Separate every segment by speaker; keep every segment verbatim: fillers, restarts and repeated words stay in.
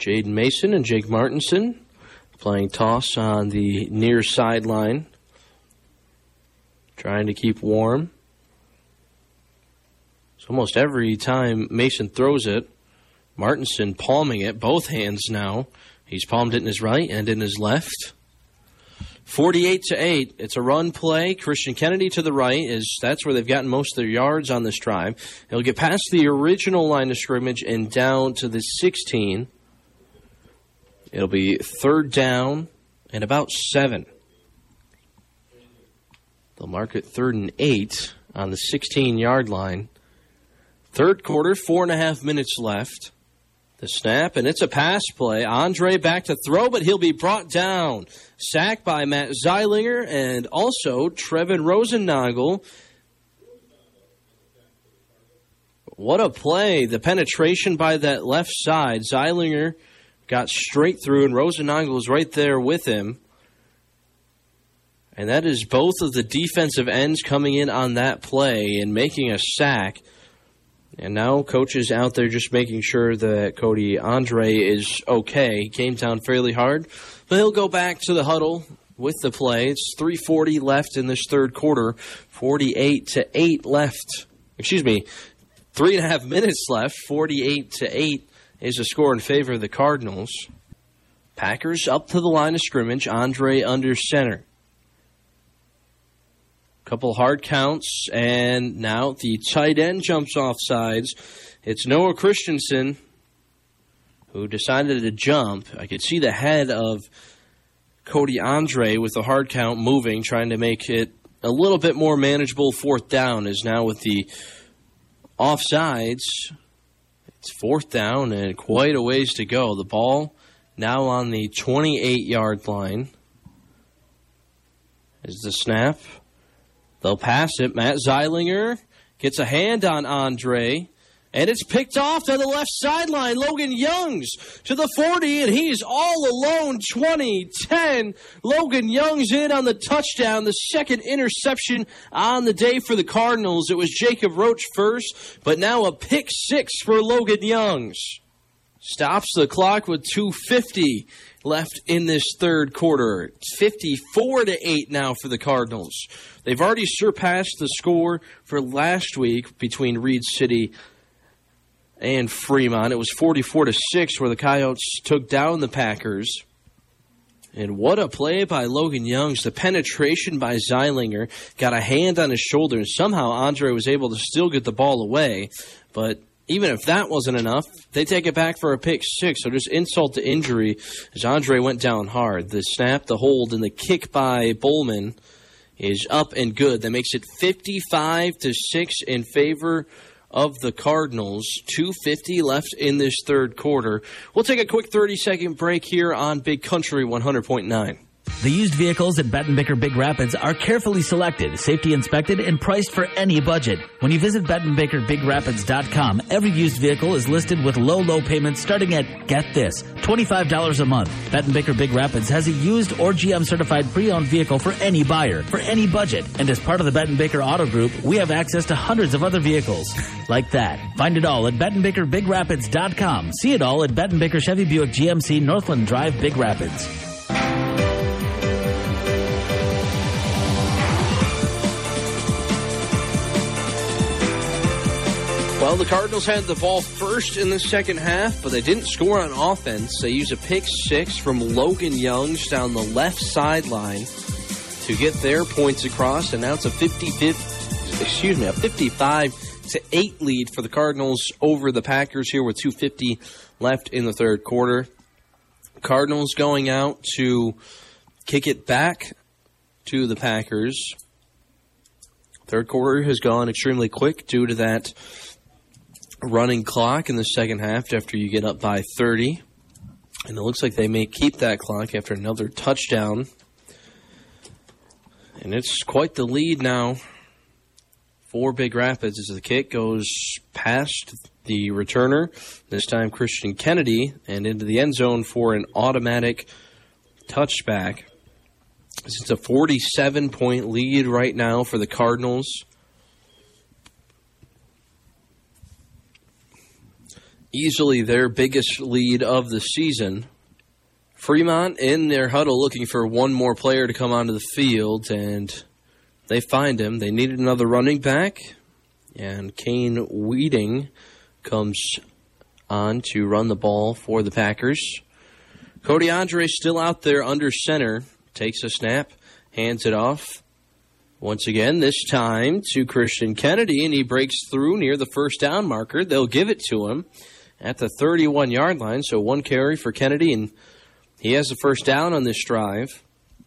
Speaker 1: Jaden Mason and Jake Martinson playing toss on the near sideline, trying to keep warm. So almost every time Mason throws it, Martinson palming it, both hands now. He's palmed it in his right and in his left. forty-eight to eight. It's a run play. Christian Kennedy to the right. Is That's where they've gotten most of their yards on this drive. He'll get past the original line of scrimmage and down to the sixteen. It'll be third down and about seven. They'll mark it third and eight on the sixteen-yard line. Third quarter, four and a half minutes left. The snap, and it's a pass play. Andre back to throw, but he'll be brought down. Sacked by Matt Zeilinger and also Trevin Rosennagel. What a play. The penetration by that left side. Zeilinger got straight through, and Rosennagel was right there with him. And that is both of the defensive ends coming in on that play and making a sack. And now coach is out there just making sure that Cody Andre is okay. He came down fairly hard, but he'll go back to the huddle with the play. It's three forty left in this third quarter, forty-eight to eight left. Excuse me, three and a half minutes left, forty-eight to eight is a score in favor of the Cardinals. Packers up to the line of scrimmage, Andre under center. Couple hard counts, and now the tight end jumps off sides. It's Noah Christensen who decided to jump. I could see the head of Cody Andre with the hard count moving, trying to make it a little bit more manageable. Fourth down is now with the offsides. It's fourth down and quite a ways to go. The ball now on the twenty-eight-yard line. Is the snap. They'll pass it. Matt Zeilinger gets a hand on Andre, and it's picked off to the left sideline. Logan Youngs to the forty, and he's all alone. twenty ten. Logan Youngs in on the touchdown, the second interception on the day for the Cardinals. It was Jacob Roach first, but now a pick six for Logan Youngs. Stops the clock with two fifty left in this third quarter. It's fifty-four to eight now for the Cardinals. They've already surpassed the score for last week between Reed City and Fremont. It was forty-four to six where the Coyotes took down the Packers. And what a play by Logan Youngs. The penetration by Zeilinger, got a hand on his shoulder, and somehow Andre was able to still get the ball away. But even if that wasn't enough, they take it back for a pick six. So just insult to injury as Andre went down hard. The snap, the hold, and the kick by Bowman is up and good. That makes it fifty-five to six in favor of the Cardinals. two fifty left in this third quarter. We'll take a quick thirty-second break here on Big Country one hundred point nine.
Speaker 2: The used vehicles at Betten Bicker Big Rapids are carefully selected, safety inspected, and priced for any budget. When you visit Betten Bicker Big Rapids dot com, every used vehicle is listed with low, low payments starting at, get this, twenty-five dollars a month. Betten Bicker Big Rapids has a used or G M-certified pre-owned vehicle for any buyer, for any budget. And as part of the Betten Bicker Auto Group, we have access to hundreds of other vehicles like that. Find it all at Betten Bicker Big Rapids dot com. See it all at Betten Bicker Chevy Buick G M C Northland Drive, Big Rapids.
Speaker 1: Well, the Cardinals had the ball first in the second half, but they didn't score on offense. They used a pick six from Logan Youngs down the left sideline to get their points across, and now it's a fifty-five, excuse me, a fifty-five to eight lead for the Cardinals over the Packers here with two fifty left in the third quarter. Cardinals going out to kick it back to the Packers. Third quarter has gone extremely quick due to that running clock in the second half after you get up by thirty. And it looks like they may keep that clock after another touchdown. And it's quite the lead now for Big Rapids as the kick goes past the returner, this time Christian Kennedy, and into the end zone for an automatic touchback. It's a forty-seven point lead right now for the Cardinals. easily their biggest lead of the seaon. Fremont in their huddle looking for one more player to come onto the field, and they find him. They needed another running back, and Kane Weeding comes on to run the ball for the Packers. Cody Andre still out there under center, takes a snap, hands it off. Once again, this time to Christian Kennedy, and he breaks through near the first down marker. They'll give it to him at the thirty-one-yard line, so one carry for Kennedy, and he has the first down on this drive.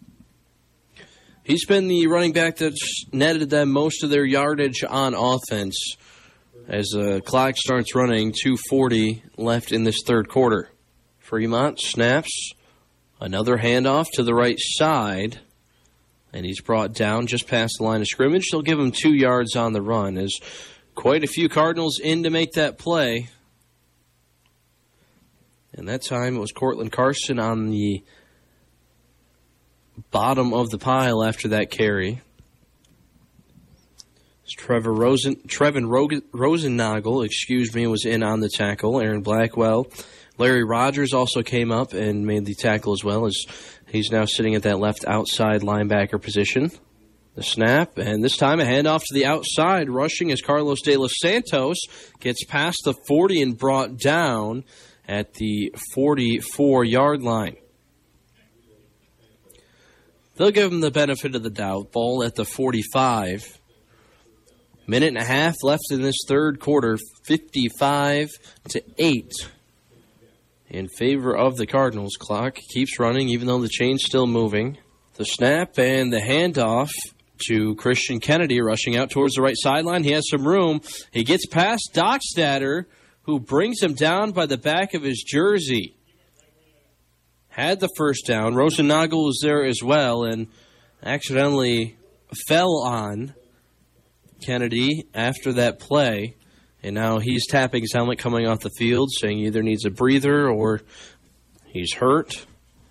Speaker 1: He's been the running back that's netted them most of their yardage on offense as the clock starts running. two forty left in this third quarter. Fremont snaps. Another handoff to the right side. And he's brought down just past the line of scrimmage. They'll give him two yards on the run as quite a few Cardinals in to make that play. And that time it was Cortland Carson on the bottom of the pile after that carry. Trevor Rosen, Trevin Rosennagel, excuse me, was in on the tackle. Aaron Blackwell. Larry Rogers also came up and made the tackle as well, as he's now sitting at that left outside linebacker position. The snap, and this time a handoff to the outside. Rushing as Carlos De Los Santos gets past the forty and brought down at the forty-four-yard line. They'll give him the benefit of the doubt. Ball at the forty-five. Minute and a half left in this third quarter, fifty-five to eight. In favor of the Cardinals. Clock keeps running even though the chain's still moving. The snap and the handoff to Christian Kennedy rushing out towards the right sideline. He has some room. He gets past Dockstader, who brings him down by the back of his jersey. Had the first down. Rosennagel was there as well and accidentally fell on Kennedy after that play. And now he's tapping his helmet coming off the field, saying he either needs a breather or he's hurt.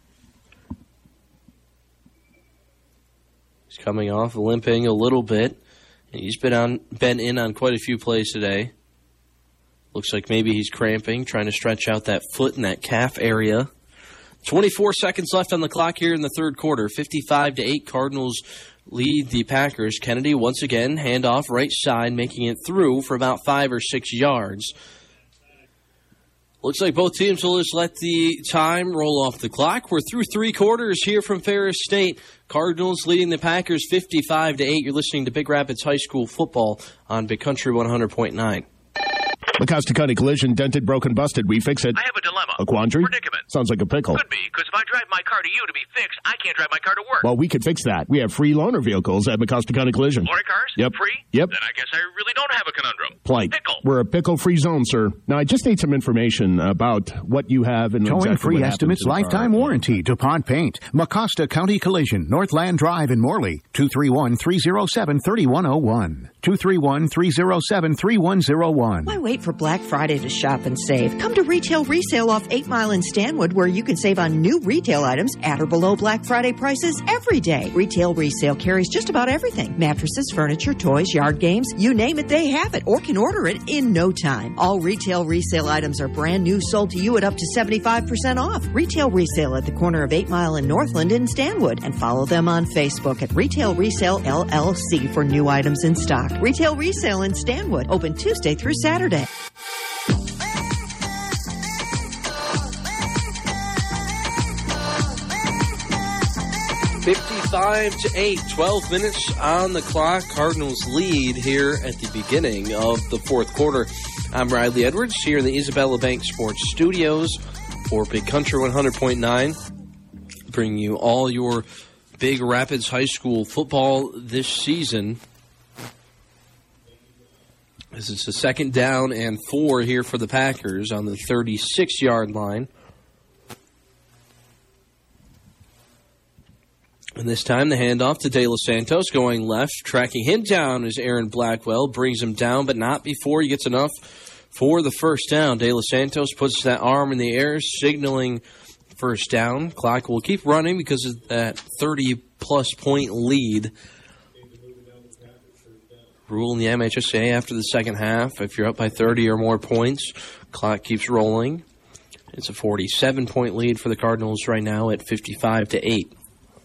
Speaker 1: He's coming off, limping a little bit. And he's been on, been in on quite a few plays today. Looks like maybe he's cramping, trying to stretch out that foot and that calf area. twenty-four seconds left on the clock here in the third quarter. fifty-five to eight, Cardinals lead the Packers. Kennedy once again, handoff right side, making it through for about five or six yards. Looks like both teams will just let the time roll off the clock. We're through three quarters here from Ferris State. Cardinals leading the Packers fifty-five to eight. You're listening to Big Rapids High School football on Big Country one hundred point nine.
Speaker 3: Mecosta County Collision, dented, broken, busted. We fix it.
Speaker 4: I have a dilemma.
Speaker 3: A quandary?
Speaker 4: Predicament.
Speaker 3: Sounds like a pickle.
Speaker 4: Could be, because if I drive my car to you to be fixed, I can't drive my car to work.
Speaker 3: Well, we could fix that. We have free loaner vehicles at Mecosta County Collision.
Speaker 4: Loaner cars?
Speaker 3: Yep.
Speaker 4: Free?
Speaker 3: Yep.
Speaker 4: Then I guess I really don't have a conundrum.
Speaker 3: Plight.
Speaker 4: Pickle.
Speaker 3: We're a pickle-free zone, sir. Now, I just need some information about what you have and
Speaker 5: Towing
Speaker 3: exactly
Speaker 5: free
Speaker 3: what
Speaker 5: estimates,
Speaker 3: happens to the
Speaker 5: lifetime
Speaker 3: car.
Speaker 5: warranty, DuPont Paint. Mecosta County Collision, Northland Drive in Morley. two three one, three oh seven, three one oh one. two three one, three oh seven, three one oh one.
Speaker 6: Why wait for Black Friday to shop and save? Come to Retail Resale off eight Mile in Stanwood, where you can save on new retail items at or below Black Friday prices every day. Retail Resale carries just about everything. Mattresses, furniture, toys, yard games, you name it, they have it or can order it in no time. All Retail Resale items are brand new, sold to you at up to seventy-five percent off. Retail Resale at the corner of eight Mile and Northland in Stanwood. And follow them on Facebook at Retail Resale L L C for new items in stock. Retail Resale in Stanwood, open Tuesday through Saturday.
Speaker 1: fifty-five to eight, twelve minutes on the clock. Cardinals lead here at the beginning of the fourth quarter. I'm Riley Edwards here in the Isabella Bank Sports Studios for Big Country one hundred point nine. Bringing you all your Big Rapids High School football this season. This is the second down and four here for the Packers on the thirty-six-yard line. And this time the handoff to De Los Santos going left. Tracking him down is Aaron Blackwell. Brings him down, but not before he gets enough for the first down. De Los Santos puts that arm in the air, signaling first down. Clock will keep running because of that thirty-plus point lead. Rule in the M H S A after the second half, if you're up by thirty or more points, Clock keeps rolling. It's a forty-seven point lead for the Cardinals right now at fifty-five to eight.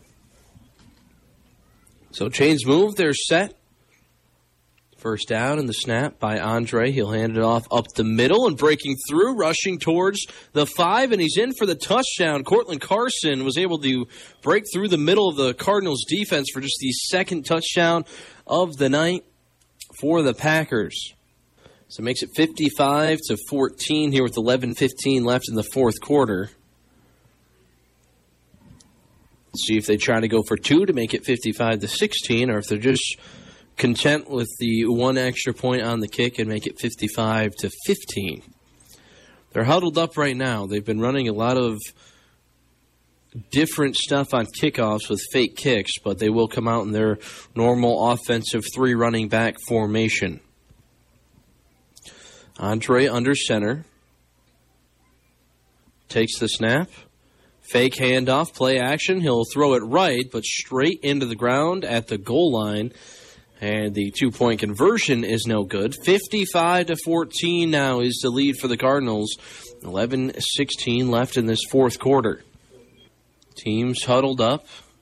Speaker 1: So chains move. They're set. First down and the snap by Andre. He'll hand it off up the middle and breaking through, rushing towards the five, and he's in for the touchdown. Cortland Carson was able to break through the middle of the Cardinals defense for just the second touchdown of the night for the Packers. So it makes it fifty-five to fourteen here with eleven fifteen left in the fourth quarter. Let's see if they try to go for two to make it fifty-five to sixteen, or if they're just content with the one extra point on the kick and make it fifty-five to fifteen. They're huddled up right now. They've been running a lot of different stuff on kickoffs with fake kicks, but they will come out in their normal offensive three running back formation. Andre under center. Takes the snap. Fake handoff, play action. He'll throw it right, but straight into the ground at the goal line. And the two-point conversion is no good. fifty-five to fourteen now is the lead for the Cardinals. eleven sixteen left in this fourth quarter. Teams huddled up,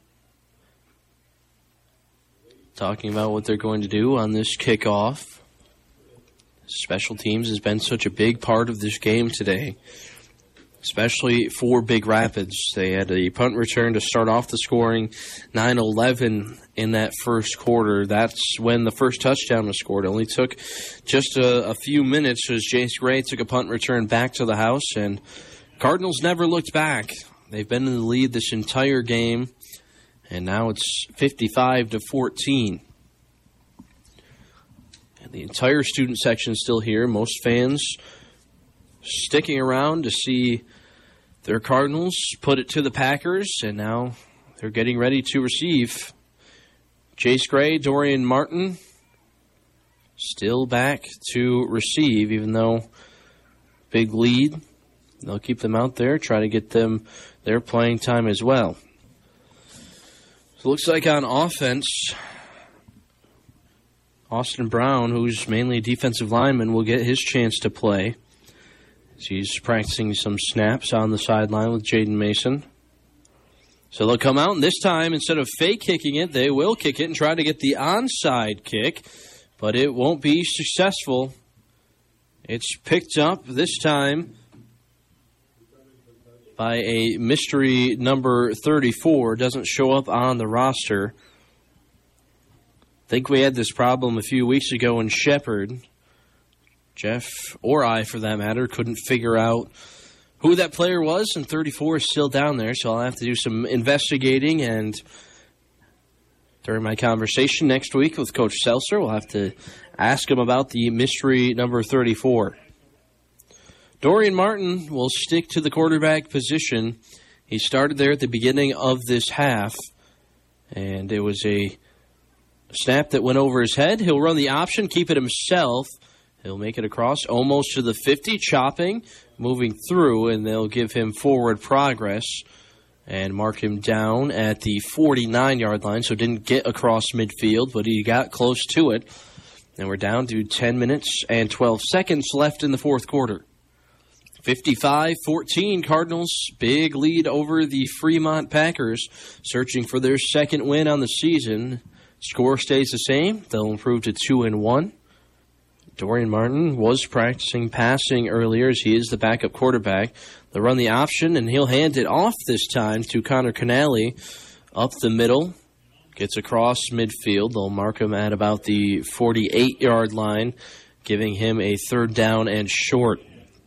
Speaker 1: talking about what they're going to do on this kickoff. Special teams has been such a big part of this game today, especially for Big Rapids. They had a punt return to start off the scoring, nine eleven in that first quarter. That's when the first touchdown was scored. It only took just a, a few minutes as Jace Gray took a punt return back to the house, and Cardinals never looked back. They've been in the lead this entire game, and now it's fifty-five to fourteen. And the entire student section is still here. Most fans sticking around to see their Cardinals put it to the Packers, and now they're getting ready to receive. Jace Gray, Dorian Martin, still back to receive, even though big lead. They'll keep them out there, try to get them their playing time as well. So it looks like on offense, Austin Brown, who's mainly a defensive lineman, will get his chance to play. He's practicing some snaps on the sideline with Jaden Mason. So they'll come out, and this time, instead of fake kicking it, they will kick it and try to get the onside kick, but it won't be successful. It's picked up this time by a mystery number thirty-four. Doesn't show up on the roster. I think we had this problem a few weeks ago in Shepherd. Jeff, or I for that matter, couldn't figure out who that player was, and thirty-four is still down there, so I'll have to do some investigating, and during my conversation next week with Coach Seltzer, we'll have to ask him about the mystery number thirty-four. Dorian Martin will stick to the quarterback position. He started there at the beginning of this half, and it was a snap that went over his head. He'll run the option, keep it himself. He'll make it across almost to the fifty, chopping, moving through, and they'll give him forward progress and mark him down at the forty-nine-yard line. So didn't get across midfield, but he got close to it. And we're down to ten minutes and twelve seconds left in the fourth quarter. fifty-five fourteen, Cardinals, big lead over the Fremont Packers, searching for their second win on the season. Score stays the same. They'll improve to two and one. Dorian Martin was practicing passing earlier as he is the backup quarterback. They'll run the option, and he'll hand it off this time to Connor Canale up the middle. Gets across midfield. They'll mark him at about the forty-eight-yard line, giving him a third down and short.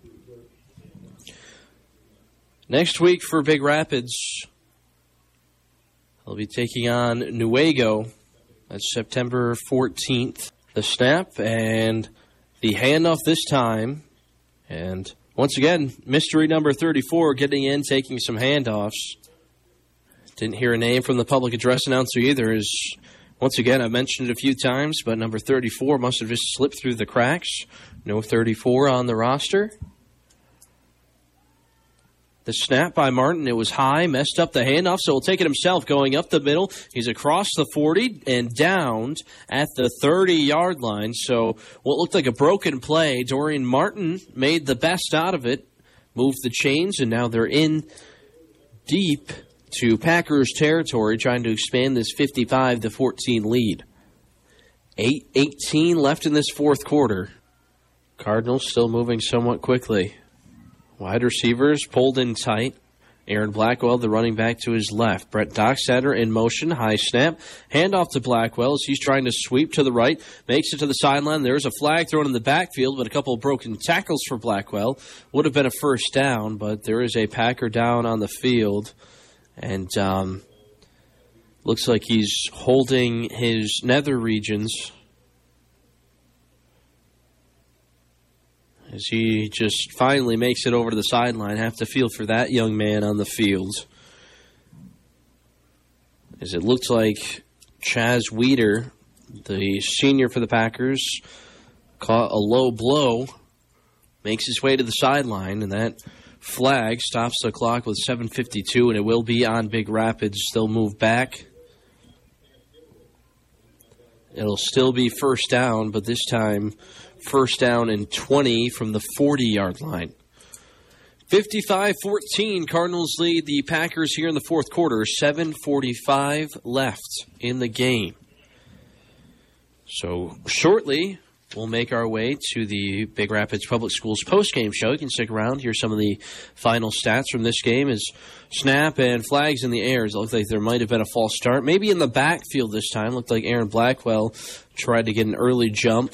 Speaker 1: Next week for Big Rapids, they'll be taking on Newaygo. That's September fourteenth. The snap and the handoff this time. And once again, mystery number thirty-four getting in, taking some handoffs. Didn't hear a name from the public address announcer either. As once again, I've mentioned it a few times, but number thirty-four must have just slipped through the cracks. No thirty-four on the roster. The snap by Martin, it was high, messed up the handoff, so he'll take it himself going up the middle. He's across the forty and downed at the thirty-yard line. So what looked like a broken play, Dorian Martin made the best out of it, moved the chains, and now they're in deep to Packers territory, trying to expand this fifty-five to fourteen lead. eight eighteen left in this fourth quarter. Cardinals still moving somewhat quickly. Wide receivers pulled in tight. Aaron Blackwell, the running back, to his left. Brett Dockstader in motion. High snap. Handoff to Blackwell as he's trying to sweep to the right. Makes it to the sideline. There's a flag thrown in the backfield, but a couple of broken tackles for Blackwell. Would have been a first down, but there is a Packer down on the field. And um, looks like he's holding his nether regions as he just finally makes it over to the sideline. Have to feel for that young man on the field, as it looks like Chaz Weeder, the senior for the Packers, caught a low blow, makes his way to the sideline, and that flag stops the clock with seven fifty-two, and it will be on Big Rapids. They'll move back. It'll still be first down, but this time first down and twenty from the forty-yard line. fifty-five fourteen, Cardinals lead the Packers here in the fourth quarter. seven forty-five left in the game. So shortly, we'll make our way to the Big Rapids Public Schools postgame show. You can stick around, hear some of the final stats from this game as snap and flags in the air. It looked like there might have been a false start. Maybe in the backfield this time. Looked like Aaron Blackwell tried to get an early jump.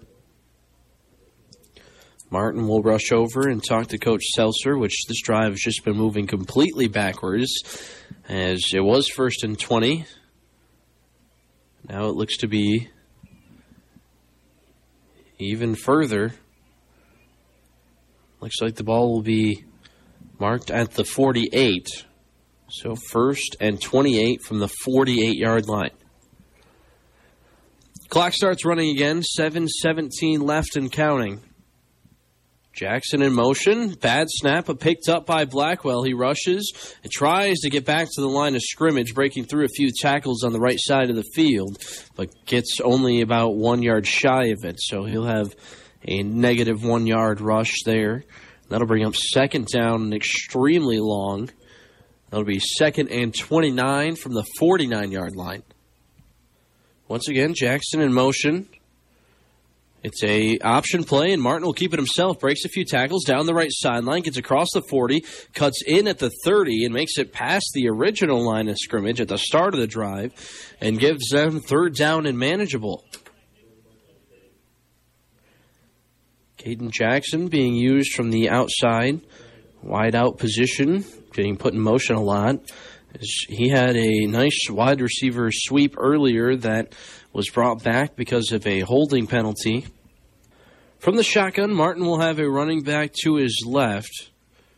Speaker 1: Martin will rush over and talk to Coach Seltzer, which this drive has just been moving completely backwards, as it was first and twenty. Now it looks to be even further. Looks like the ball will be marked at the forty-eight. So first and twenty-eight from the forty-eight-yard line. Clock starts running again. seven seventeen left and counting. Jackson in motion. Bad snap, but picked up by Blackwell. He rushes and tries to get back to the line of scrimmage, breaking through a few tackles on the right side of the field, but gets only about one yard shy of it. So he'll have a negative one-yard rush there. That'll bring up second down and extremely long. That'll be second and twenty-nine from the forty-nine-yard line. Once again, Jackson in motion. It's a option play, and Martin will keep it himself. Breaks a few tackles down the right sideline, gets across the forty, cuts in at the thirty, and makes it past the original line of scrimmage at the start of the drive, and gives them third down and manageable. Caden Jackson being used from the outside, wide out position, getting put in motion a lot. He had a nice wide receiver sweep earlier that was brought back because of a holding penalty. From the shotgun, Martin will have a running back to his left.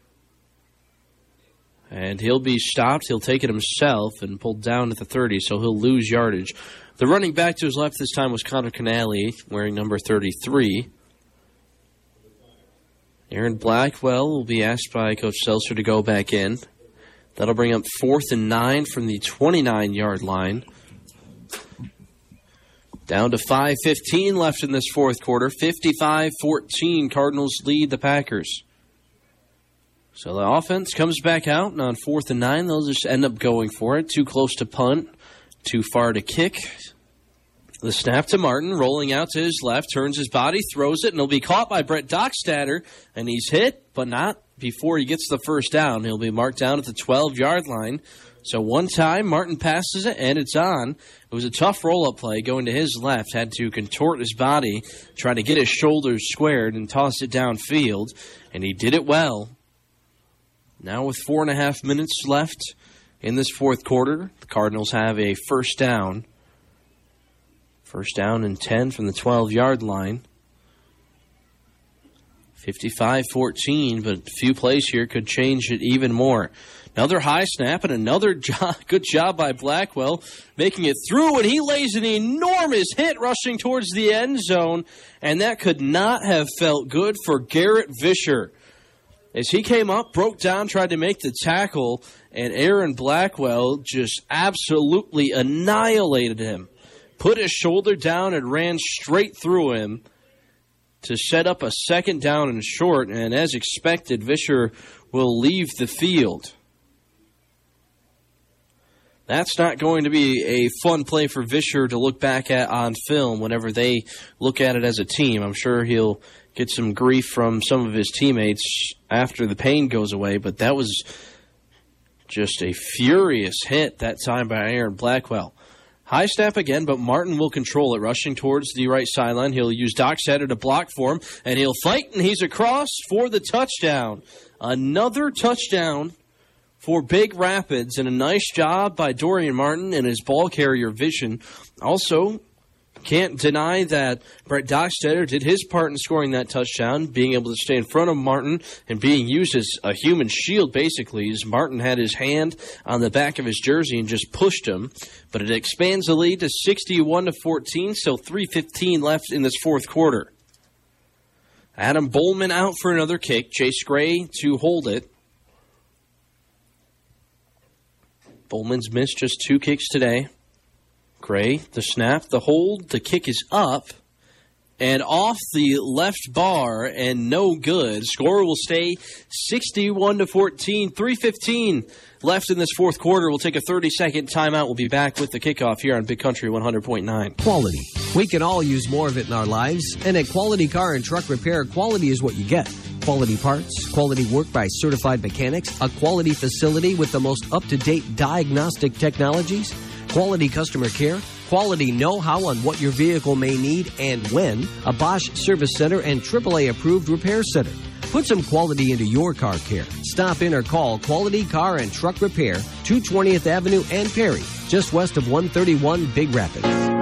Speaker 1: And he'll be stopped. He'll take it himself and pulled down at the thirty, so he'll lose yardage. The running back to his left this time was Connor Canale, wearing number thirty-three. Aaron Blackwell will be asked by Coach Seltzer to go back in. That'll bring up fourth and nine from the twenty-nine-yard line. Down to five fifteen left in this fourth quarter. fifty-five fourteen, Cardinals lead the Packers. So the offense comes back out, and on fourth and nine, they'll just end up going for it. Too close to punt, too far to kick. The snap to Martin, rolling out to his left, turns his body, throws it, and he'll be caught by Brett Dockstader, and he's hit, but not before he gets the first down. He'll be marked down at the twelve-yard line. So one time, Martin passes it, and it's on. It was a tough roll-up play going to his left. Had to contort his body, try to get his shoulders squared and toss it downfield, and he did it well. Now with four and a half minutes left in this fourth quarter, the Cardinals have a first down. First down and ten from the twelve-yard line. fifty-five fourteen, but a few plays here could change it even more. Another high snap and another job, good job by Blackwell, making it through, and he lays an enormous hit rushing towards the end zone, and that could not have felt good for Garrett Vischer. as he came up, broke down, tried to make the tackle, and Aaron Blackwell just absolutely annihilated him. Put his shoulder down and ran straight through him to set up a second down and short, and as expected, Vischer will leave the field. That's not going to be a fun play for Vischer to look back at on film whenever they look at it as a team. I'm sure he'll get some grief from some of his teammates after the pain goes away, but that was just a furious hit that time by Aaron Blackwell. High snap again, but Martin will control it, rushing towards the right sideline. He'll use Doc Setter to block for him, and he'll fight, and he's across for the touchdown. Another touchdown for Big Rapids, and a nice job by Dorian Martin and his ball carrier vision. Also, can't deny that Brett Dockstetter did his part in scoring that touchdown, being able to stay in front of Martin and being used as a human shield, basically, as Martin had his hand on the back of his jersey and just pushed him. But it expands the lead to sixty-one to fourteen, so three fifteen left in this fourth quarter. Adam Bowman out for another kick. Chase Gray to hold it. Bowman's missed just two kicks today. Gray, the snap, the hold, the kick is up and off the left bar and no good. Score will stay sixty-one to fourteen. three fifteen left in this fourth quarter. We'll take a thirty-second timeout. We'll be back with the kickoff here on Big Country one hundred point nine.
Speaker 7: Quality. We can all use more of it in our lives, and at Quality Car and Truck Repair, quality is what you get. Quality parts, quality work by certified mechanics, a quality facility with the most up-to-date diagnostic technologies, quality customer care, quality know-how on what your vehicle may need and when, a Bosch Service Center and triple A approved repair center. Put some quality into your car care. Stop in or call Quality Car and Truck Repair, two twentieth Avenue and Perry, just west of one thirty-one Big Rapids.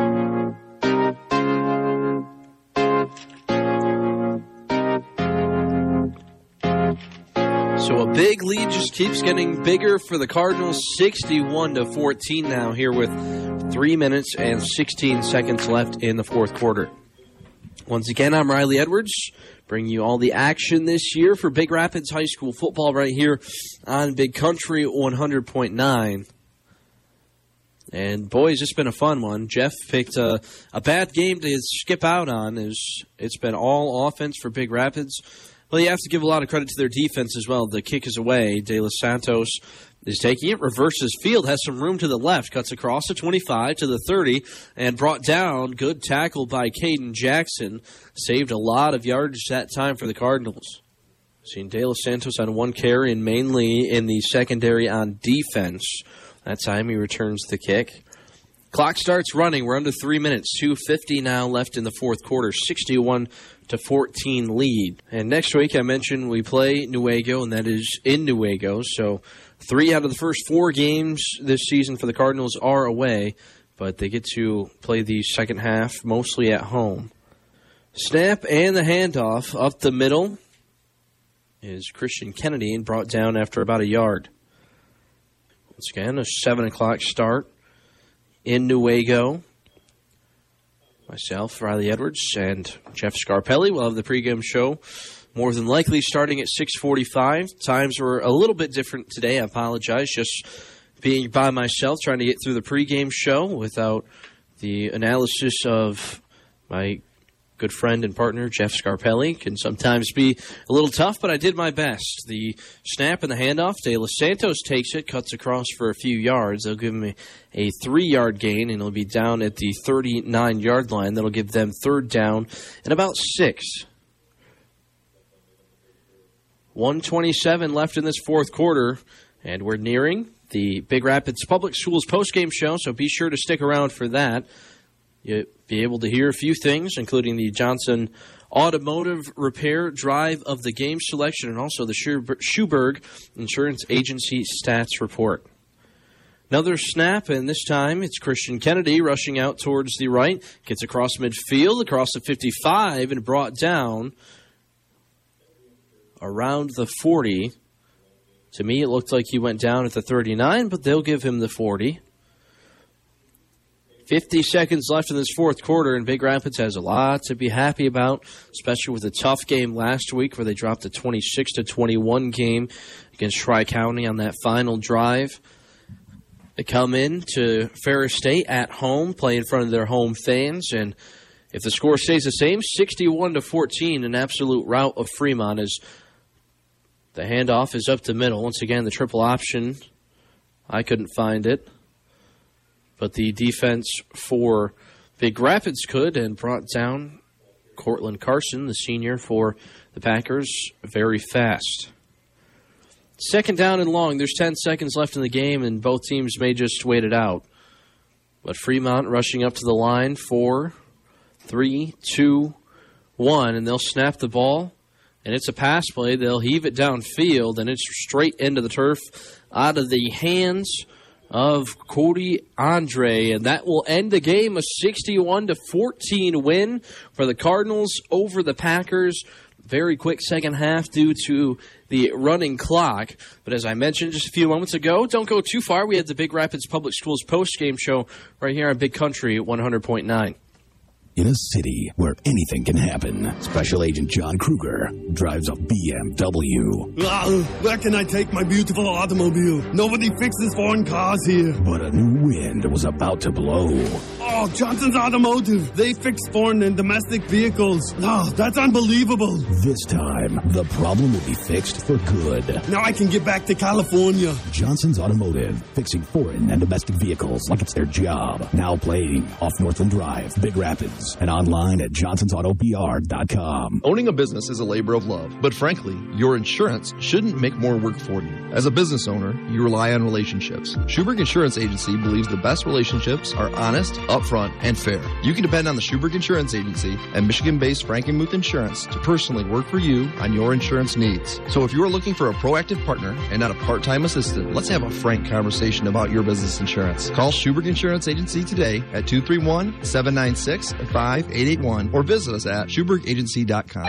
Speaker 1: So a big lead just keeps getting bigger for the Cardinals, sixty-one to fourteen now here with three minutes and sixteen seconds left in the fourth quarter. Once again, I'm Riley Edwards, bringing you all the action this year for Big Rapids High School football right here on Big Country one hundred point nine. And boys, it's been a fun one. Jeff picked a, a bad game to skip out on. It's, it's been all offense for Big Rapids. Well, you have to give a lot of credit to their defense as well. The kick is away. De Los Santos is taking it, reverses field, has some room to the left, cuts across the twenty-five to the thirty, and brought down. Good tackle by Caden Jackson. Saved a lot of yardage that time for the Cardinals. Seen De Los Santos on one carry and mainly in the secondary on defense. That time he returns the kick. Clock starts running. We're under three minutes. two fifty now left in the fourth quarter. sixty-one to fourteen lead. And next week I mentioned we play Newaygo, and that is in Newaygo. So three out of the first four games this season for the Cardinals are away, but they get to play the second half mostly at home. Snap and the handoff up the middle is Christian Kennedy, and brought down after about a yard. Once again, a seven o'clock start in Newaygo. Myself, Riley Edwards, and Jeff Scarpelli will have the pregame show more than likely starting at six forty-five. Times were a little bit different today. I apologize. Just being by myself, trying to get through the pregame show without the analysis of my good friend and partner, Jeff Scarpelli. Can sometimes be a little tough, but I did my best. The snap and the handoff, De Los Santos takes it, cuts across for a few yards. They'll give him a, a three-yard gain, and it'll be down at the thirty-nine-yard line. That'll give them third down and about six. one twenty-seven left in this fourth quarter, and we're nearing the Big Rapids Public Schools postgame show, so be sure to stick around for that. You'll be able to hear a few things, including the Johnson Automotive Repair Drive of the Game selection, and also the Schuberg Insurance Agency Stats Report. Another snap, and this time it's Christian Kennedy rushing out towards the right. Gets across midfield, across the fifty-five, and brought down around the forty. To me, it looked like he went down at the thirty-nine, but they'll give him the forty. fifty seconds left in this fourth quarter, and Big Rapids has a lot to be happy about, especially with a tough game last week where they dropped a twenty-six to twenty-one game against Tri-County on that final drive. They come in to Ferris State at home, play in front of their home fans, and if the score stays the same, sixty-one to fourteen, an absolute rout of Fremont as the handoff is up the middle. Once again, the triple option, I couldn't find it. But the defense for Big Rapids could and brought down Cortland Carson, the senior for the Packers, very fast. Second down and long. There's ten seconds left in the game, and both teams may just wait it out. But Fremont rushing up to the line for three, two, one, and they'll snap the ball. And it's a pass play. They'll heave it downfield, and it's straight into the turf out of the hands of Cody Andre, and that will end the game. A sixty-one to fourteen win for the Cardinals over the Packers. Very quick second half due to the running clock. But as I mentioned just a few moments ago, don't go too far. We had the Big Rapids Public Schools post-game show right here on Big Country one hundred point nine.
Speaker 8: In a city where anything can happen, Special Agent John Kruger drives a B M W.
Speaker 9: Uh, where can I take my beautiful automobile? Nobody fixes foreign cars here.
Speaker 8: But a new wind was about to blow.
Speaker 9: Oh, Johnson's Automotive. They fix foreign and domestic vehicles. Oh, that's unbelievable.
Speaker 8: This time, the problem will be fixed for good.
Speaker 9: Now I can get back to California.
Speaker 8: Johnson's Automotive, fixing foreign and domestic vehicles like it's their job. Now playing off Northland Drive, Big Rapids. And online at johnsons auto p r dot com.
Speaker 10: Owning a business is a labor of love, but frankly, your insurance shouldn't make more work for you. As a business owner, you rely on relationships. Schuberg Insurance Agency believes the best relationships are honest, upfront, and fair. You can depend on the Schuberg Insurance Agency and Michigan-based Frankenmuth Insurance to personally work for you on your insurance needs. So if you are looking for a proactive partner and not a part-time assistant, let's have a frank conversation about your business insurance. Call Schuberg Insurance Agency today at two three one, seven nine six, five eight eight one or visit us at schuberg agency dot com.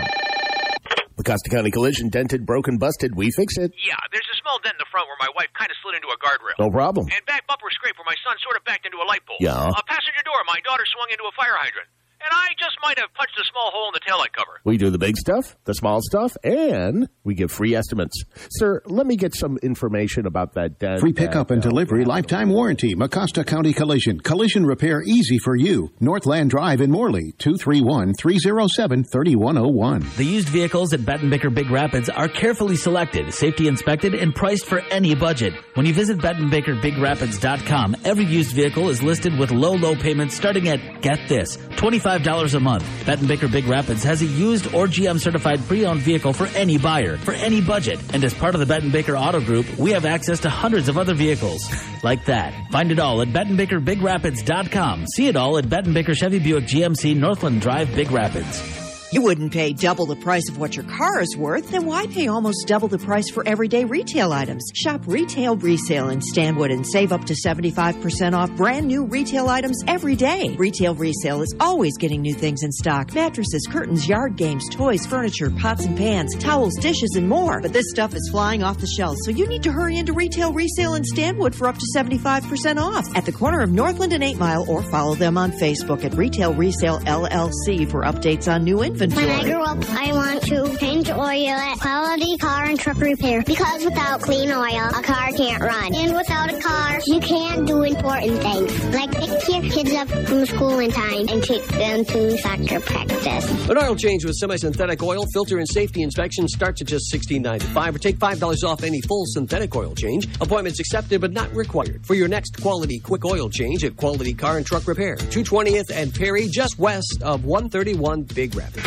Speaker 11: Mecosta County Collision, dented, broken, busted, we fix it.
Speaker 4: Yeah, there's a small dent in the front where my wife kind of slid into a guardrail.
Speaker 11: No problem.
Speaker 4: And back bumper scrape where my son sort of backed into a light pole.
Speaker 11: Yeah.
Speaker 4: A passenger door, my daughter swung into a fire hydrant. And I just might have punched a small hole in the taillight cover.
Speaker 11: We do the big stuff, the small stuff, and we give free estimates. Sir, let me get some information about that dent.
Speaker 5: Free pickup and delivery, lifetime warranty. Mecosta County Collision. Collision repair easy for you. Northland Drive in Morley, two three one, three oh seven, three one oh one.
Speaker 2: The used vehicles at Betten Bicker Big Rapids are carefully selected, safety inspected, and priced for any budget. When you visit betten bicker big rapids dot com, every used vehicle is listed with low, low payments starting at, get this, twenty-five dollars a month. Betten Bicker Big Rapids has a used or G M certified pre-owned vehicle for any buyer, for any budget. And as part of the Betten Bicker Auto Group, we have access to hundreds of other vehicles like that. Find it all at betten bicker big rapids dot com. See it all at Betten Bicker Chevy Buick G M C Northland Drive, Big Rapids.
Speaker 6: You wouldn't pay double the price of what your car is worth, then why pay almost double the price for everyday retail items? Shop Retail Resale in Stanwood and save up to seventy-five percent off brand new retail items every day. Retail Resale is always getting new things in stock. Mattresses, curtains, yard games, toys, furniture, pots and pans, towels, dishes, and more. But this stuff is flying off the shelves, so you need to hurry into Retail Resale in Stanwood for up to seventy-five percent off at the corner of Northland and eight Mile, or follow them on Facebook at Retail Resale L L C for updates on new inventory.
Speaker 12: When I grow up, I want to change oil at Quality Car and Truck Repair, because without clean oil, a car can't run. And without a car, you can't do important things, like pick your kids up from school in time and take them to soccer practice.
Speaker 7: An oil change with semi-synthetic oil, filter, and safety inspection starts at just sixteen ninety-five, or take five dollars off any full synthetic oil change. Appointments accepted but not required. For your next quality quick oil change at Quality Car and Truck Repair, two twentieth and Perry, just west of one thirty-one Big Rapids.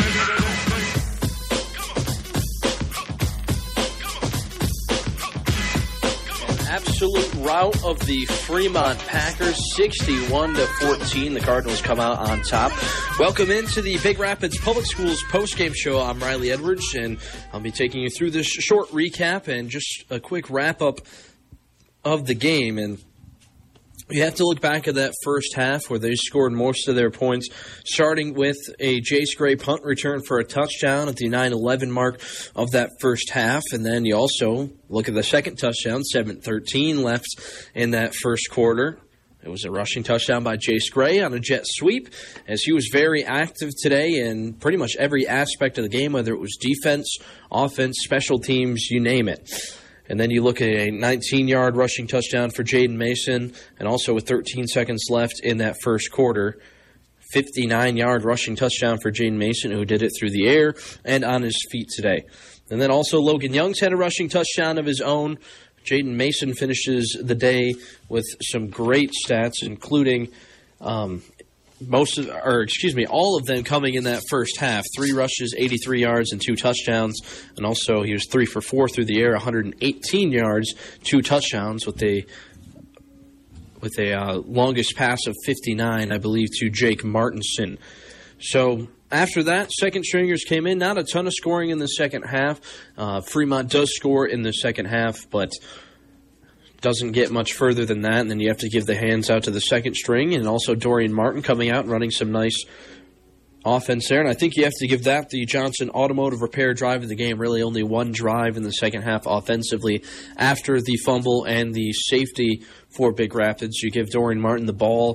Speaker 1: Absolute rout of the Fremont Packers, sixty-one to fourteen. The Cardinals come out on top. Welcome into the Big Rapids Public Schools postgame show. I'm Riley Edwards, and I'll be taking you through this short recap and just a quick wrap-up of the game. And you have to look back at that first half where they scored most of their points, starting with a Jace Gray punt return for a touchdown at the nine eleven mark of that first half. And then you also look at the second touchdown, seven thirteen left in that first quarter. It was a rushing touchdown by Jace Gray on a jet sweep, as he was very active today in pretty much every aspect of the game, whether it was defense, offense, special teams, you name it. And then you look at a nineteen-yard rushing touchdown for Jaden Mason, and also with thirteen seconds left in that first quarter, fifty-nine-yard rushing touchdown for Jaden Mason, who did it through the air and on his feet today. And then also Logan Youngs had a rushing touchdown of his own. Jaden Mason finishes the day with some great stats, including um, most of, or excuse me, all of them coming in that first half. Three rushes, eighty-three yards, and two touchdowns. And also he was three for four through the air, one hundred eighteen yards, two touchdowns with a with a uh, longest pass of fifty-nine, I believe, to Jake Martinson. So after that, second stringers came in. Not a ton of scoring in the second half. Uh, Fremont does score in the second half, but doesn't get much further than that. And then you have to give the hands out to the second string. And also Dorian Martin coming out and running some nice offense there. And I think you have to give that the Johnson Automotive Repair drive of the game. Really only one drive in the second half offensively after the fumble and the safety for Big Rapids. You give Dorian Martin the ball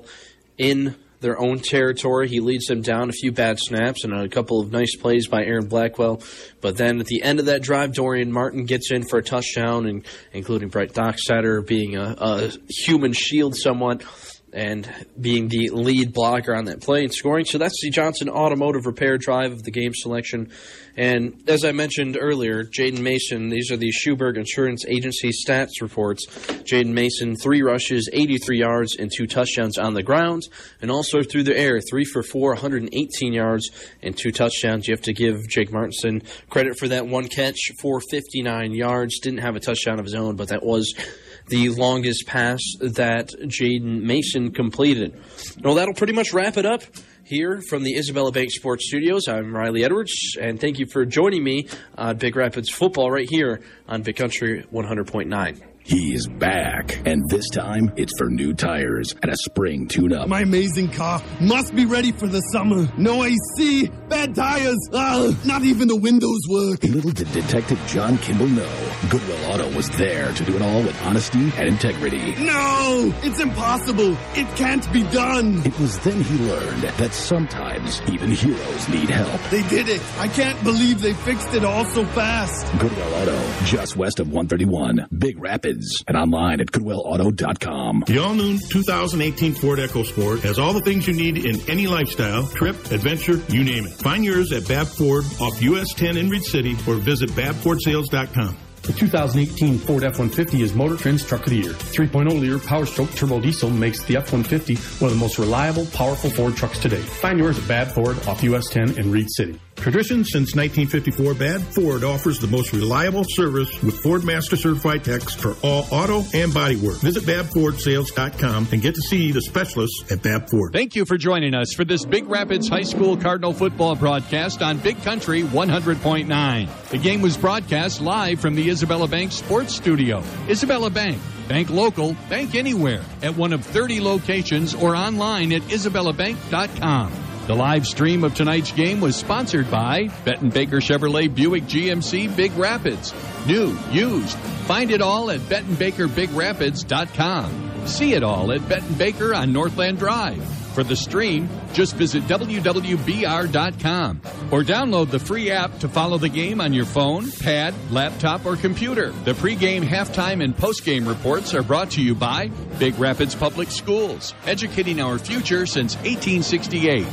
Speaker 1: in their own territory. He leads them down a few bad snaps and a couple of nice plays by Aaron Blackwell. But then at the end of that drive, Dorian Martin gets in for a touchdown, and including Brett Dockstader being a, a human shield somewhat and being the lead blocker on that play and scoring. So that's the Johnson Automotive Repair drive of the game selection. And as I mentioned earlier, Jaden Mason, these are the Schuberg Insurance Agency stats reports. Jaden Mason, three rushes, eighty-three yards, and two touchdowns on the ground. And also through the air, three for four, one hundred eighteen yards, and two touchdowns. You have to give Jake Martinson credit for that one catch for fifty-nine yards. Didn't have a touchdown of his own, but that was the longest pass that Jaden Mason completed. Well, that'll pretty much wrap it up here from the Isabella Bank Sports Studios. I'm Riley Edwards, and thank you for joining me on Big Rapids Football right here on Big Country one hundred point nine.
Speaker 8: He's back, and this time it's for new tires and a spring tune-up.
Speaker 9: My amazing car must be ready for the summer. No A C, bad tires, uh, not even the windows work.
Speaker 8: Little did Detective John Kimball know, Goodwill Auto was there to do it all with honesty and integrity.
Speaker 9: No, it's impossible. It can't be done.
Speaker 8: It was then he learned that sometimes even heroes need help.
Speaker 9: They did it. I can't believe they fixed it all so fast.
Speaker 8: Goodwill Auto, just west of one thirty-one, Big Rapids, and online at goodwill auto dot com.
Speaker 13: The all-new two thousand eighteen Ford EcoSport has all the things you need in any lifestyle, trip, adventure, you name it. Find yours at Bab Ford off U S ten in Reed City or visit bab ford sales dot com.
Speaker 14: The two thousand eighteen Ford F one fifty is Motor Trend's Truck of the Year. three point oh liter Power Stroke Turbo Diesel makes the F one fifty one of the most reliable, powerful Ford trucks today. Find yours at Bab Ford off U S ten in Reed City.
Speaker 13: Tradition since nineteen fifty-four, Bab Ford offers the most reliable service with Ford Master Certified techs for all auto and body work. Visit bab ford sales dot com and get to see the specialists at Bab Ford.
Speaker 15: Thank you for joining us for this Big Rapids High School Cardinal football broadcast on Big Country one hundred point nine. The game was broadcast live from the Isabella Bank Sports Studio. Isabella Bank. Bank local, bank anywhere at one of thirty locations or online at isabella bank dot com. The live stream of tonight's game was sponsored by Benton Baker Chevrolet Buick G M C Big Rapids. New, used. Find it all at benton baker big rapids dot com. See it all at Benton Baker on Northland Drive. For the stream, just visit w w b r dot com or download the free app to follow the game on your phone, pad, laptop, or computer. The pregame, halftime, and postgame reports are brought to you by Big Rapids Public Schools, educating our future since eighteen sixty-eight.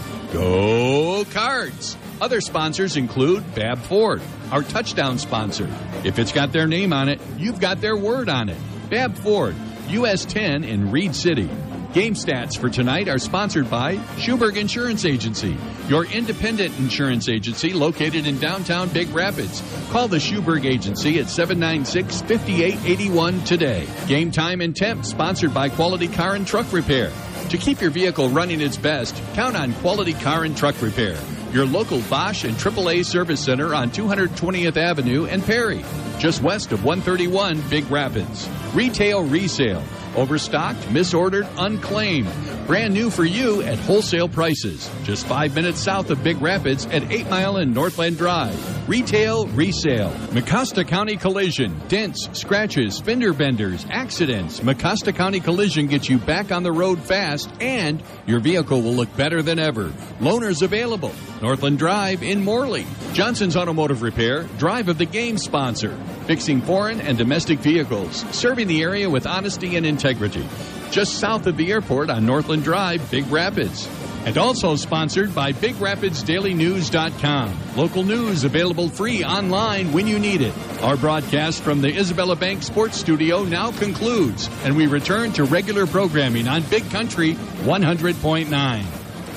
Speaker 15: Go Cards! Other sponsors include Bab Ford, our touchdown sponsor. If it's got their name on it, you've got their word on it. Bab Ford, U S ten in Reed City. Game stats for tonight are sponsored by Schuberg Insurance Agency, your independent insurance agency located in downtown Big Rapids. Call the Schuberg Agency at seven nine six, five eight eight one today. Game time and temp sponsored by Quality Car and Truck Repair. To keep your vehicle running its best, count on Quality Car and Truck Repair, your local Bosch and triple A service center on two hundred twentieth Avenue and Perry, just west of one thirty-one Big Rapids. Retail Resale. Overstocked, misordered, unclaimed. Brand new for you at wholesale prices. Just five minutes south of Big Rapids at eight Mile and Northland Drive. Retail, resale. Mecosta County Collision. Dents, scratches, fender benders, accidents. Mecosta County Collision gets you back on the road fast, and your vehicle will look better than ever. Loaners available. Northland Drive in Morley. Johnson's Automotive Repair, Drive of the Game sponsor. Fixing foreign and domestic vehicles. Serving the area with honesty and integrity. Just south of the airport on Northland Drive, Big Rapids. And also sponsored by Big Rapids Daily News dot com. Local news available free online when you need it. Our broadcast from the Isabella Bank Sports Studio now concludes, and we return to regular programming on Big Country one hundred point nine.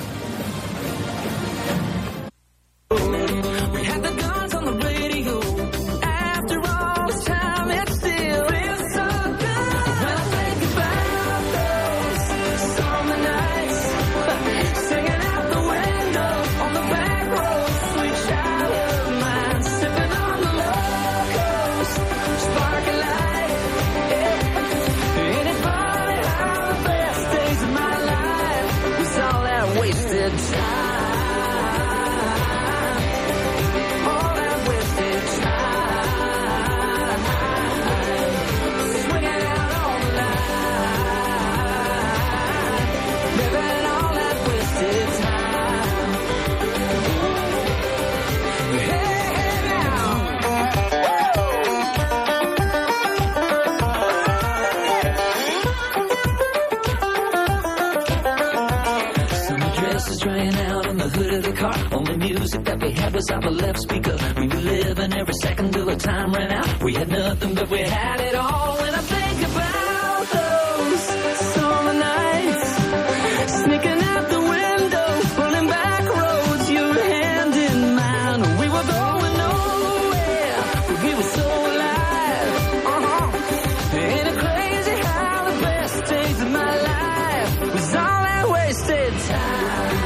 Speaker 16: Was out the left speaker. We were living every second till the time ran out. We had nothing, but we had it all. And I think about those summer nights, sneaking out the window, running back roads, your hand in mine. We were going nowhere, but we were so alive. Uh-huh. Ain't it crazy how the best days of my life was all that wasted time?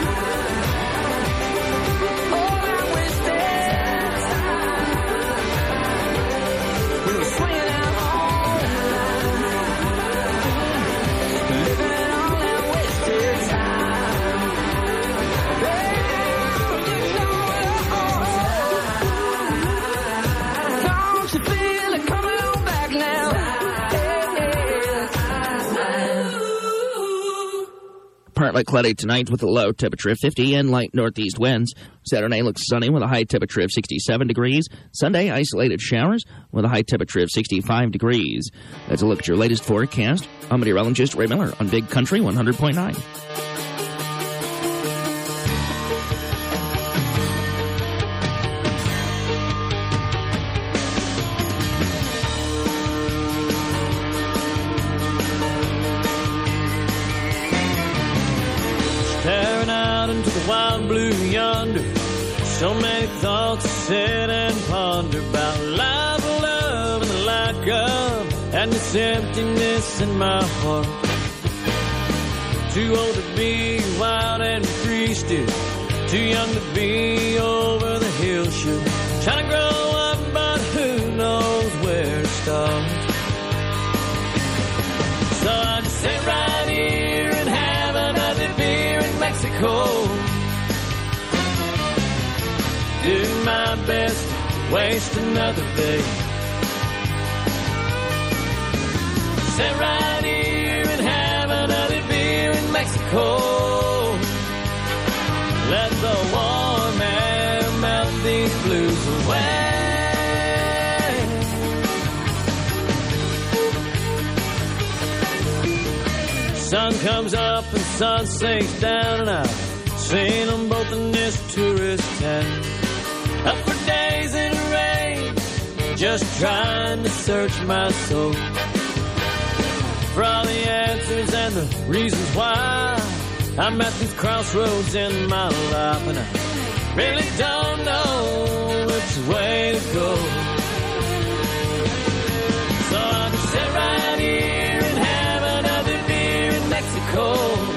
Speaker 17: Partly cloudy tonight with a low temperature of fifty and light northeast winds. Saturday looks sunny with a high temperature of sixty-seven degrees. Sunday, isolated showers with a high temperature of sixty-five degrees. That's a look at your latest forecast. I'm meteorologist Ray Miller on Big Country one hundred point nine.
Speaker 18: Wild blue yonder, so many thoughts to sit and ponder about life, love, and the lack of, and this emptiness in my heart. Too old to be wild and free still, too young to be over the hill should trying to grow up, but who knows where to start. So I just sit right here and have another beer in Mexico. Do my best to waste another day. Sit right here and have another beer in Mexico. Let the warm air melt these blues away. Sun comes up and sun sinks down, and I've seen them both in this tourist town. Up for days in the rain, just trying to search my soul for all the answers and the reasons why I'm at these crossroads in my life, and I really don't know which way to go. So I can sit right here and have another beer in Mexico.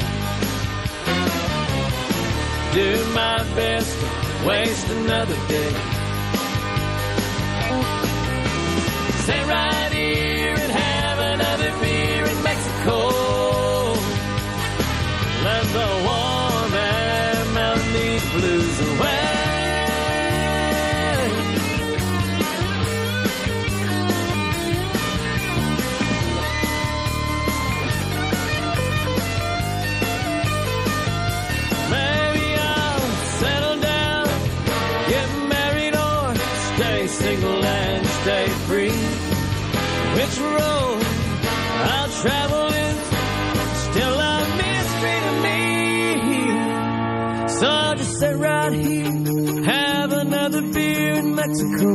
Speaker 18: Do my best to waste another day. Sit right here and have another beer in Mexico. travel is still a mystery to me. So I'll just sit right here, have another beer in Mexico.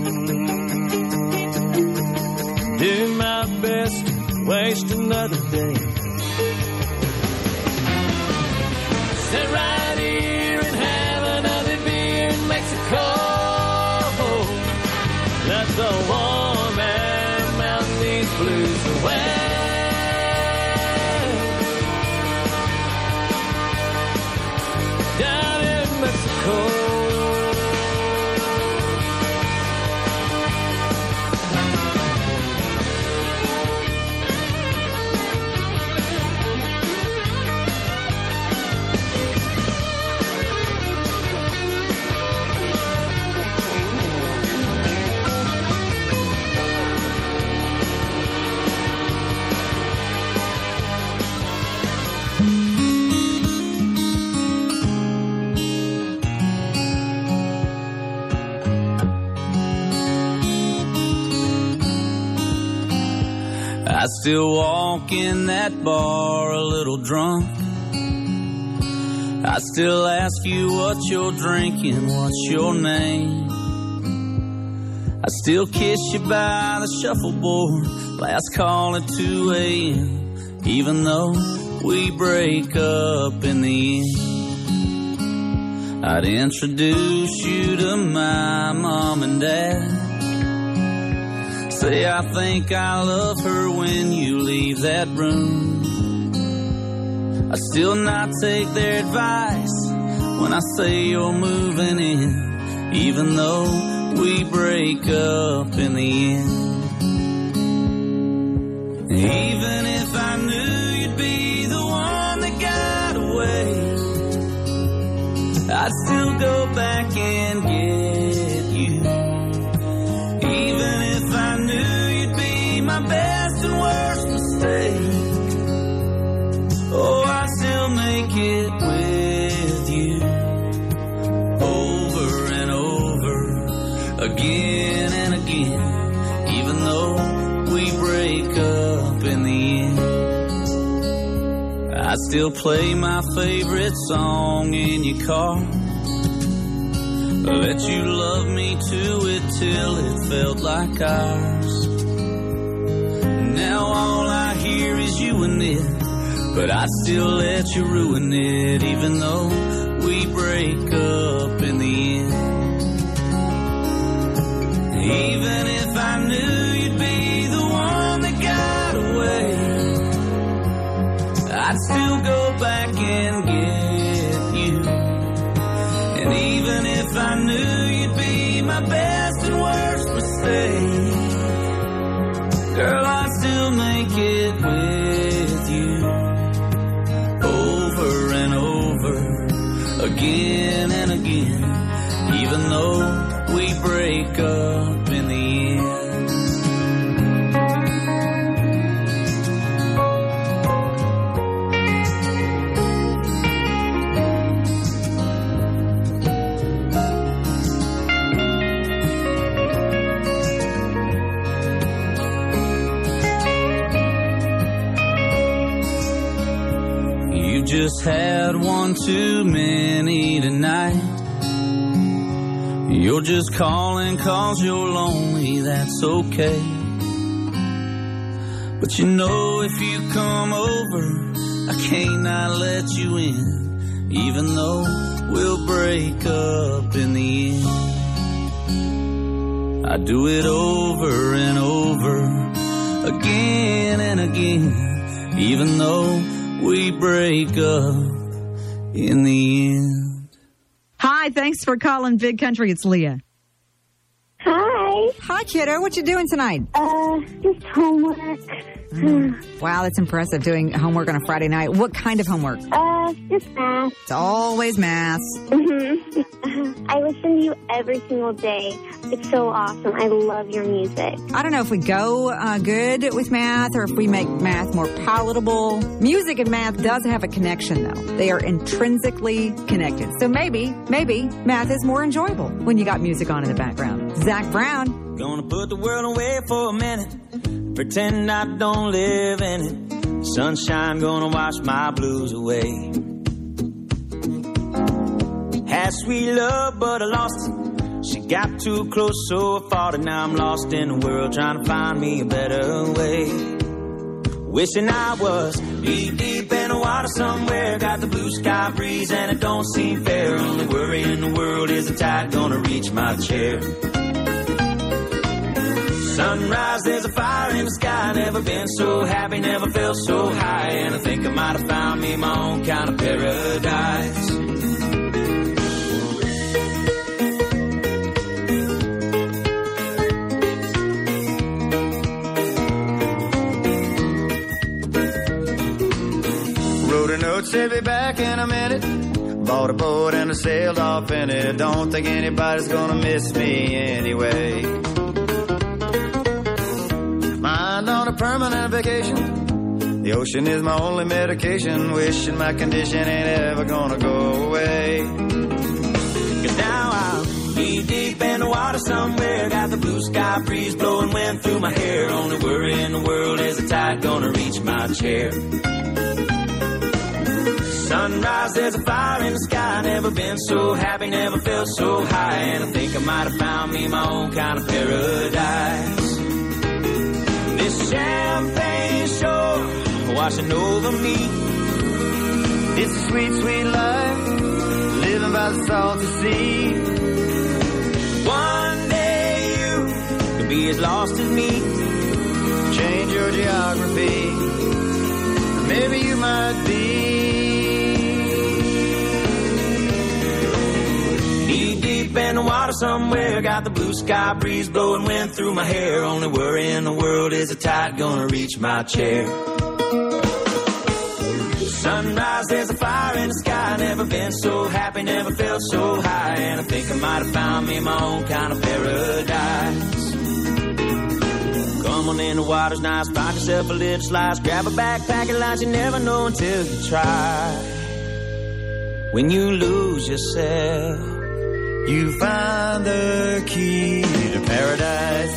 Speaker 18: Do my best to waste another day. Sit right here and have another beer in Mexico. Let the warm air melt these blues away. Down in Mexico. I still walk in that bar a little drunk. I still ask you what you're drinking, what's your name. I still kiss you by the shuffleboard, last call at two a.m. Even though we break up in the end. I'd introduce you to my mom and dad. Say I think I love her when you leave that room. I still not take their advice when I say you're moving in, even though we break up in the end. Even if I knew you'd be the one that got away, I'd still go back and get you. Even if I knew you'd be my best and worst mistake, oh, I'd still make it with you. Over and over, again and again, even though we break up in the end. I still play my favorite song in your car, let you love me to it till it felt like ours. Now all I hear is you and it, but I'd still let you ruin it, even though we break up in the end. Even if I knew you'd be the one that got away, I'd still go back and get you. And even if I knew you'd be my best and worst mistake, girl, I'd still make it with you. Over and over, again and again, even though we break up in the end. Just had one too many tonight. You're just calling cause you're lonely, that's okay. But you know if you come over, I can't not let you in, even though we'll break up in the end. I do it over and over, again and again, even though we break up in the end.
Speaker 19: Hi, thanks for calling Big Country. It's Leah.
Speaker 20: Hi.
Speaker 19: Hi, kiddo. What you doing tonight?
Speaker 20: Uh, just homework.
Speaker 19: Mm. Wow, that's impressive, doing homework on a Friday night. What kind of homework?
Speaker 20: Uh, just math.
Speaker 19: It's always math.
Speaker 20: Mm-hmm. I listen to you every single day. It's so awesome. I love your music.
Speaker 19: I don't know if we go uh, good with math or if we make math more palatable. Music and math does have a connection, though. They are intrinsically connected. So maybe, maybe math is more enjoyable when you got music on in the background. Zach Brown.
Speaker 18: Gonna put the world away for a minute. Pretend I don't live in it. Sunshine gonna wash my blues away. Had sweet love, but I lost it. She got too close, so I fought it. Now I'm lost in the world, trying to find me a better way. Wishing I was deep, deep in the water somewhere. Got the blue sky breeze and it don't seem fair. Only worry in the world is the tide gonna reach my chair. Sunrise, there's a fire in the sky. Never been so happy, never felt so high. And I think I might have found me my own kind of paradise.
Speaker 21: Wrote a note, said be back in a minute. Bought a boat and I sailed off in it. Don't think anybody's gonna miss me anyway. Mind on a permanent vacation. The ocean is my only medication. Wishing my condition ain't ever gonna go away.
Speaker 18: Cause now I'm knee deep in the water somewhere. Got the blue sky breeze blowing wind through my hair. Only worry in the world is the tide gonna reach my chair. Sunrise, there's a fire in the sky. Never been so happy, never felt so high. And I think I might have found me my own kind of paradise. This champagne shore washing over me.
Speaker 21: It's a sweet, sweet life, living by the salty sea.
Speaker 18: One day you could be as lost as me.
Speaker 21: Change your geography, maybe you might be.
Speaker 18: Knee deep in the water somewhere. Got the blue sky breeze blowing wind through my hair. Only worry in the world is the tide gonna reach my chair. Sunrise, there's a fire in the sky. Never been so happy, never felt so high. And I think I might have found me my own kind of paradise. Come on in, the water's nice. Find yourself a little slice. Grab a backpack and lunch. You never know until you try. When you lose yourself,
Speaker 21: you find the key to paradise.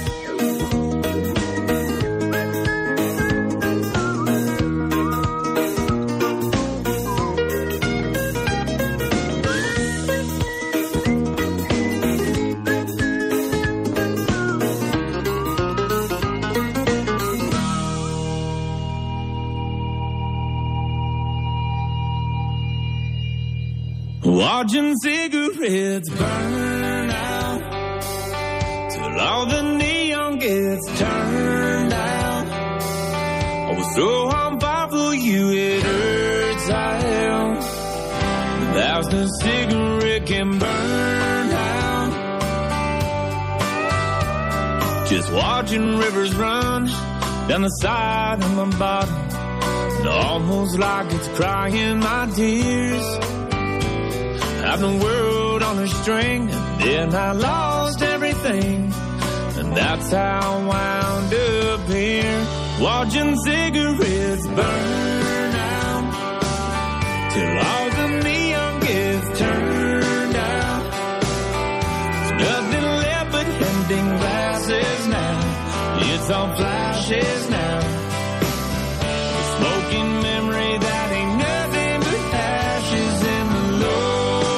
Speaker 18: Watching cigarettes burn out till all the neon gets turned out. I was so on fire for you, it hurts out. A thousand cigarette can burn out. Just watching rivers run down the side of my body, and almost like it's crying my tears. I've the world on a string, and then I lost everything, and that's how I wound up here, watching cigarettes burn out till all the neon gets turned out. There's nothing left but empty glasses now. It's all flashes now. The smoking memory that ain't nothing but ashes in the low.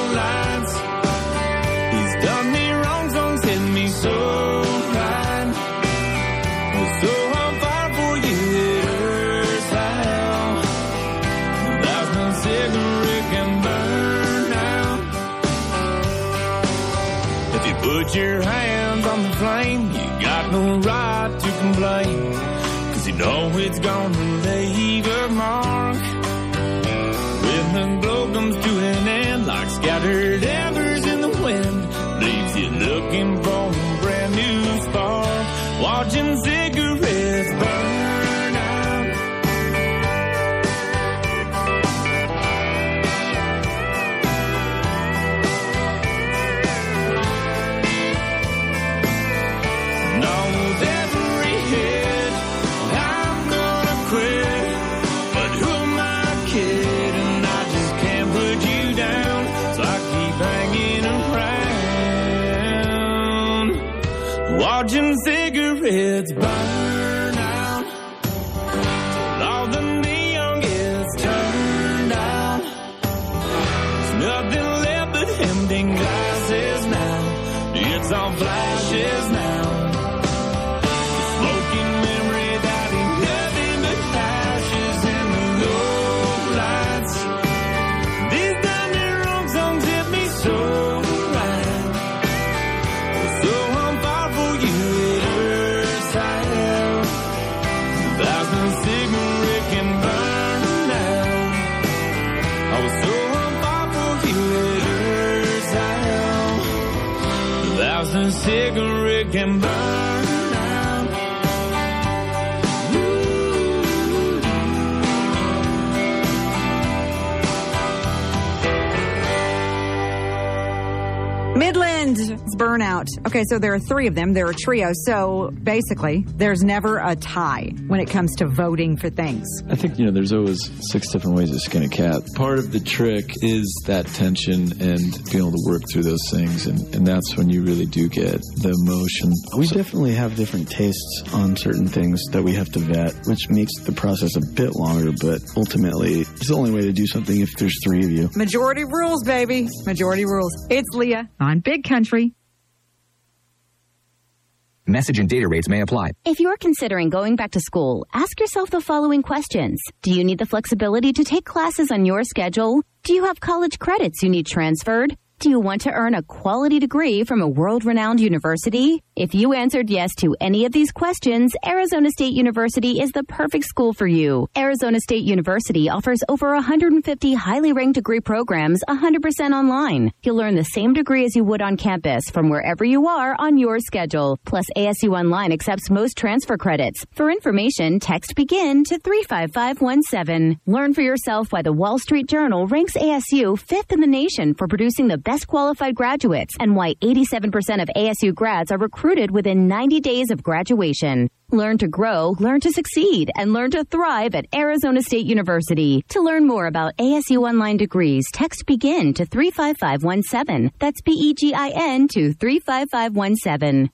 Speaker 18: So right, so on fire for you, it hurts now. There's no cigarette can burn out. If you put your hands on the flame, you got no right to complain, 'cause you know it's gonna leave a mark. When the glow comes to an end, like scattered embers in the wind, leaves you looking for a brand new spark, watching cigarettes burn out. Knows every hit, I'm gonna quit, but who am I kidding? I just can't put you down, so I keep hanging around, watching cigarettes burn out.
Speaker 16: we can burn out.
Speaker 19: Midland is burnout. Okay, so there are three of them. They're a trio. So basically, there's never a tie when it comes to voting for things.
Speaker 3: I think, you know, there's always six different ways to skin a cat. Part of the trick is that tension and being able to work through those things, and, and that's when you really do get the emotion.
Speaker 22: We definitely have different tastes on certain things that we have to vet, which makes the process a bit longer, but ultimately, it's the only way to do something if there's three of you.
Speaker 19: Majority rules, baby. Majority rules. It's Leah on Big Country.
Speaker 23: Message and data rates may apply.
Speaker 24: If you're considering going back to school, ask yourself the following questions. Do you need the flexibility to take classes on your schedule? Do you have college credits you need transferred? Do you want to earn a quality degree from a world-renowned university? If you answered yes to any of these questions, Arizona State University is the perfect school for you. Arizona State University offers over one hundred fifty highly ranked degree programs one hundred percent online. You'll learn the same degree as you would on campus from wherever you are on your schedule. Plus, A S U Online accepts most transfer credits. For information, text BEGIN to three five five one seven. Learn for yourself why the Wall Street Journal ranks A S U fifth in the nation for producing the best qualified graduates, and why eighty-seven percent of A S U grads are recruited within ninety days of graduation. Learn to grow, learn to succeed, and learn to thrive at Arizona State University. To learn more about A S U Online degrees, text BEGIN to three five five one seven. That's B E G I N to three five five one seven.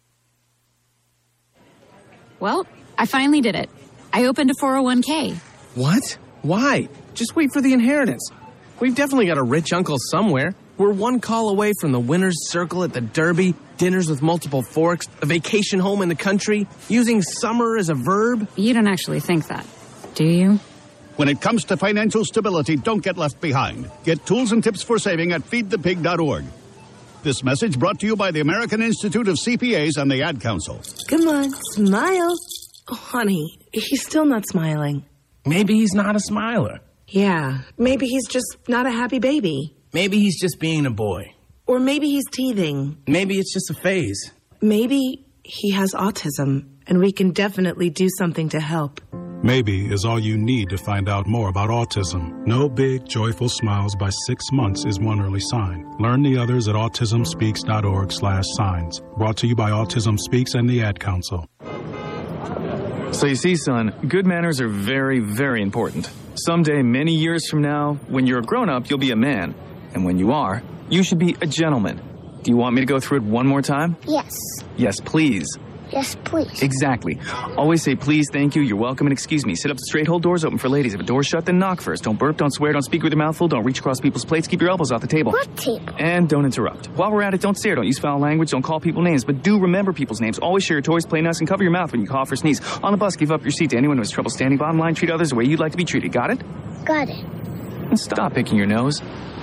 Speaker 25: Well, I finally did it. I opened a four oh one k.
Speaker 26: What? Why? Just wait for the inheritance. We've definitely got a rich uncle somewhere. We're one call away from the winner's circle at the Derby, dinners with multiple forks, a vacation home in the country, using summer as a verb.
Speaker 25: You don't actually think that, do you?
Speaker 27: When it comes to financial stability, don't get left behind. Get tools and tips for saving at feed the pig dot org. This message brought to you by the American Institute of C P As and the Ad Council.
Speaker 28: Come on, smile. Oh, honey, he's still not smiling.
Speaker 26: Maybe he's not a smiler.
Speaker 28: Yeah, maybe he's just not a happy baby.
Speaker 26: Maybe he's just being a boy.
Speaker 28: Or maybe he's teething.
Speaker 26: Maybe it's just a phase.
Speaker 28: Maybe he has autism, and we can definitely do something to help.
Speaker 29: Maybe is all you need to find out more about autism. No big, joyful smiles by six months is one early sign. Learn the others at autism speaks dot org slash signs. Brought to you by Autism Speaks and the Ad Council.
Speaker 30: So you see, son, good manners are very, very important. Someday, many years from now, when you're a grown-up, you'll be a man. And when you are, you should be a gentleman. Do you want me to go through it one more time?
Speaker 12: Yes.
Speaker 30: Yes, please.
Speaker 12: Yes, please.
Speaker 30: Exactly. Always say please, thank you, you're welcome, and excuse me. Sit up straight, hold doors open for ladies. If a door's shut, then knock first. Don't burp, don't swear, don't speak with your mouth full, don't reach across people's plates, keep your elbows off the table.
Speaker 12: What table?
Speaker 30: And don't interrupt. While we're at it, don't stare, don't use foul language, don't call people names, but do remember people's names. Always share your toys, play nice, and cover your mouth when you cough or sneeze. On the bus, give up your seat to anyone who has trouble standing. Bottom line, treat others the way you'd like to be treated. Got it?
Speaker 12: Got it.
Speaker 30: And stop picking your nose.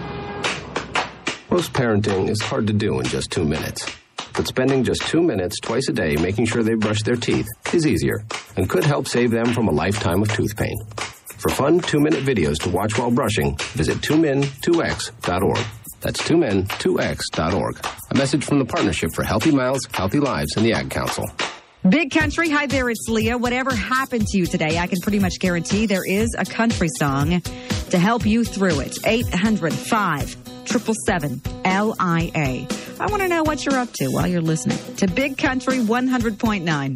Speaker 31: Most parenting is hard to do in just two minutes. But spending just two minutes twice a day making sure they brush their teeth is easier and could help save them from a lifetime of tooth pain. For fun two-minute videos to watch while brushing, visit two min two x dot org. That's two min two x dot org. A message from the Partnership for Healthy Mouths, Healthy Lives, and the Ad Council.
Speaker 19: Big Country, hi there, it's Leah. Whatever happened to you today, I can pretty much guarantee there is a country song to help you through it. eight hundred five seven seven seven L I A. I want to know what you're up to while you're listening to Big Country one hundred point nine.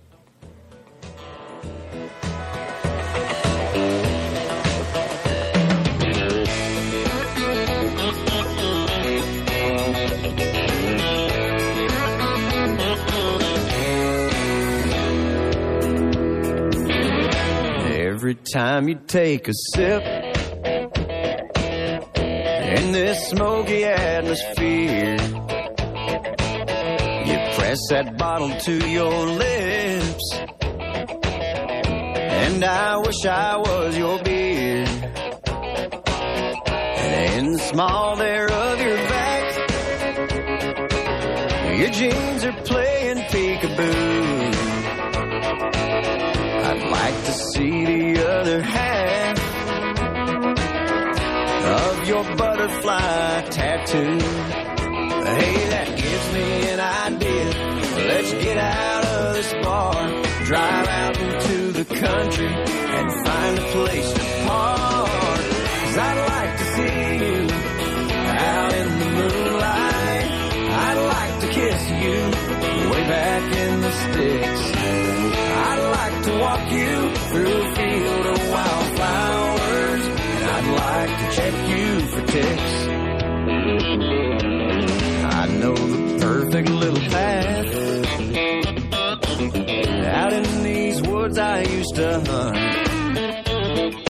Speaker 21: Every time you take a sip in this smoky atmosphere, you press that bottle to your lips, and I wish I was your beer. And in the small there of your back, your jeans are playing peekaboo. I'd like to see the other half of your butterfly tattoo. Hey, that gives me an idea
Speaker 1: let's get out of this bar, drive out into the country, and find a place to